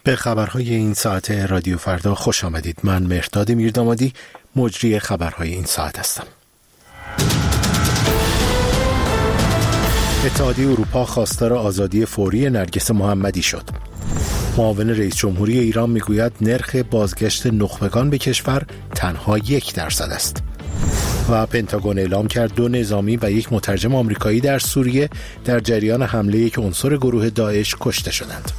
به خبرهای این ساعت رادیو فردا خوش آمدید. من مهرداد میردامادی مجری خبرهای این ساعت هستم. اتحادیه اروپا خواستار آزادی فوری نرگس محمدی شد. معاون رئیس جمهوری ایران میگوید نرخ بازگشت نخبگان به کشور تنها 1% است. و پنتاگون اعلام کرد 2 نظامی و 1 مترجم آمریکایی در سوریه در جریان حمله یک عنصر گروه داعش کشته شدند.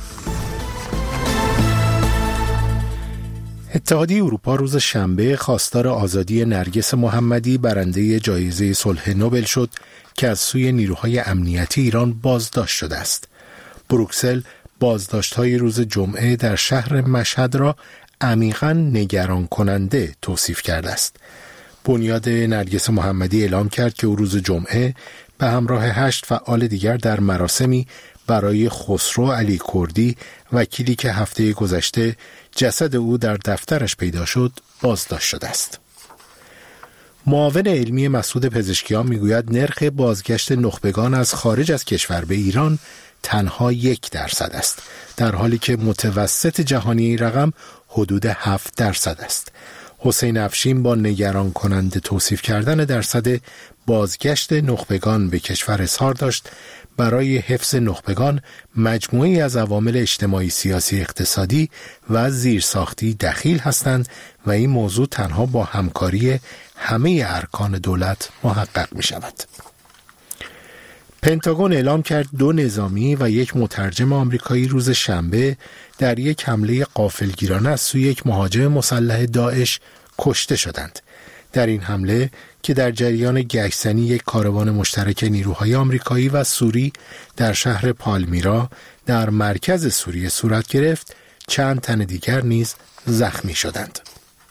اتحادیه اروپا روز شنبه خواستار آزادی نرگس محمدی برنده جایزه صلح نوبل شد که از سوی نیروهای امنیتی ایران بازداشت شده است. بروکسل بازداشت‌های روز جمعه در شهر مشهد را عمیقاً نگران کننده توصیف کرده است. بنیاد نرگس محمدی اعلام کرد که او روز جمعه به همراه 8 فعال دیگر در مراسمی برای خسرو علی کردی، وکیلی که هفته گذشته جسد او در دفترش پیدا شد، بازداشت شده است. معاون علمی مسعود پزشکیان میگوید نرخ بازگشت نخبگان از خارج از کشور به ایران تنها 1% است، در حالی که متوسط جهانی این رقم حدود 7% است. حسین افشین با نگران کننده توصیف کردن درصد بازگشت نخبگان به کشور اظهار داشت برای حفظ نخبگان مجموعی از عوامل اجتماعی، سیاسی، اقتصادی و زیرساختی دخیل هستند و این موضوع تنها با همکاری همه ارکان دولت محقق می شود. پنتاگون اعلام کرد 2 نظامی و 1 مترجم آمریکایی روز شنبه در یک حمله غافلگیرانه از سوی یک مهاجم مسلح داعش کشته شدند. در این حمله که در جریان گشتنی یک کاروان مشترک نیروهای آمریکایی و سوری در شهر پالمیرا در مرکز سوریه صورت گرفت، چند تن دیگر نیز زخمی شدند.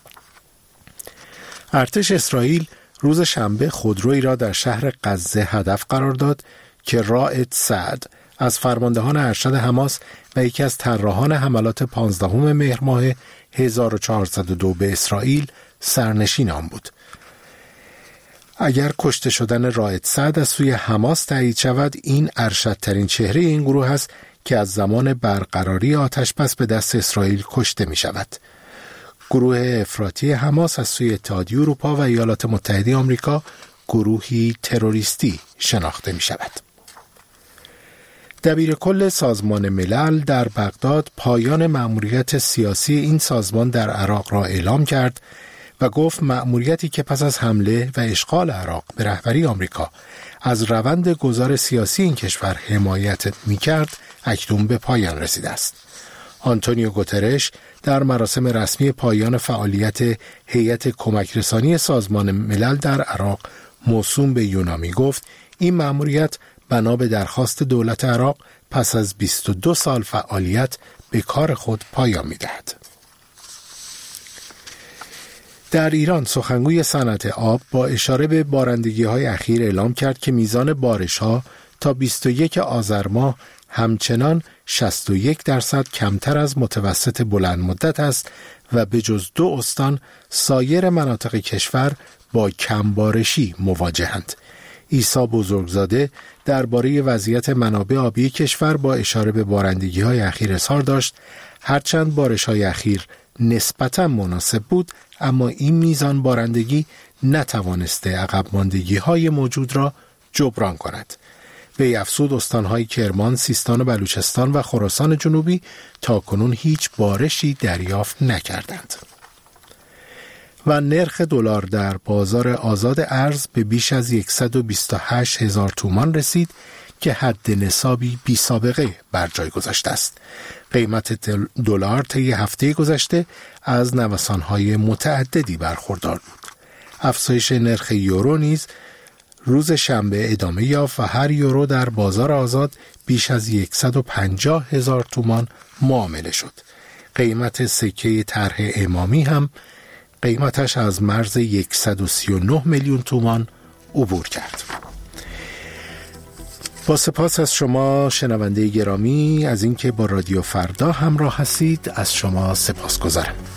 ارتش اسرائیل روز شنبه خودرویی را در شهر غزه هدف قرار داد که رائد سعد از فرماندهان ارشد حماس و یکی از طراحان حملات 15 مهر ماه 1402 به اسرائیل سرنشین آن بود. اگر کشته شدن رائد سعد از سوی حماس تایید شود، این ارشدترین چهره این گروه است که از زمان برقراری آتش‌بس به دست اسرائیل کشته می شود. گروه افراطی حماس از سوی اتحادیه اروپا و ایالات متحده آمریکا گروهی تروریستی شناخته می شود. دبیر کل سازمان ملل در بغداد پایان مأموریت سیاسی این سازمان در عراق را اعلام کرد و گفت مأموریتی که پس از حمله و اشغال عراق به رهبری آمریکا از روند گذار سیاسی این کشور حمایت می‌کرد اکنون به پایان رسیده است. آنتونیو گوترش در مراسم رسمی پایان فعالیت هیئت کمک رسانی سازمان ملل در عراق موسوم به یونامی گفت این مأموریت بنا به درخواست دولت عراق پس از 22 سال فعالیت به کار خود پایان می‌دهد. در ایران سخنگوی صنعت آب با اشاره به بارندگی‌های اخیر اعلام کرد که میزان بارش‌ها تا 21 آذر ماه همچنان 61% کمتر از متوسط بلند مدت است و به جز 2 استان سایر مناطق کشور با کمبارشی مواجهند. عیسی بزرگزاده درباره وضعیت منابع آبی کشور با اشاره به بارندگی‌های اخیر اظهار داشت هرچند بارش‌های اخیر نسبتاً مناسب بود، اما این میزان بارندگی نتوانسته عقب ماندگی‌های موجود را جبران کند. وی افزود استان‌های کرمان، سیستان و بلوچستان و خراسان جنوبی تاکنون هیچ بارشی دریافت نکردند. و نرخ دلار در بازار آزاد ارز به بیش از 128,000 تومان رسید که حد نصابی بی سابقه بر جای گذاشته است. قیمت دلار طی هفته گذشته از نوسان‌های متعددی برخوردار بود. افزایش نرخ یورو نیز روز شنبه ادامه یافت و هر یورو در بازار آزاد بیش از 150,000 تومان معامله شد. قیمت سکه طرح امامی هم قیمتش از مرز 139 میلیون تومان عبور کرد. با سپاس از شما شنونده گرامی از اینکه با رادیو فردا همراه هستید، از شما سپاسگزارم.